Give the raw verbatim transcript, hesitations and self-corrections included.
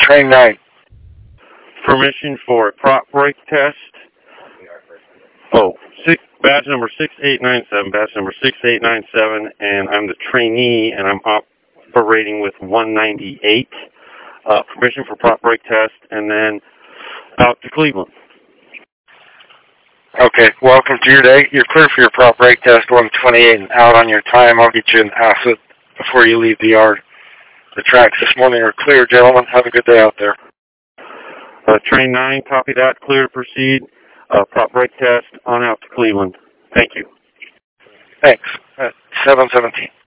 train nine. Permission for a prop brake test. Oh, six, badge number six eight nine seven, badge number six eight nine seven, and I'm the trainee, and I'm operating with one ninety-eight. Uh, permission for prop brake test, and then out to Cleveland. Okay, welcome to your day. You're clear for your prop brake test, one twenty-eight, and out on your time. I'll get you an asset before you leave the yard. The tracks this morning are clear, gentlemen. Have a good day out there. Uh, train nine, copy that, clear to proceed. Uh, prop brake test, on out to Cleveland. Thank you. Thanks. At seven seventeen.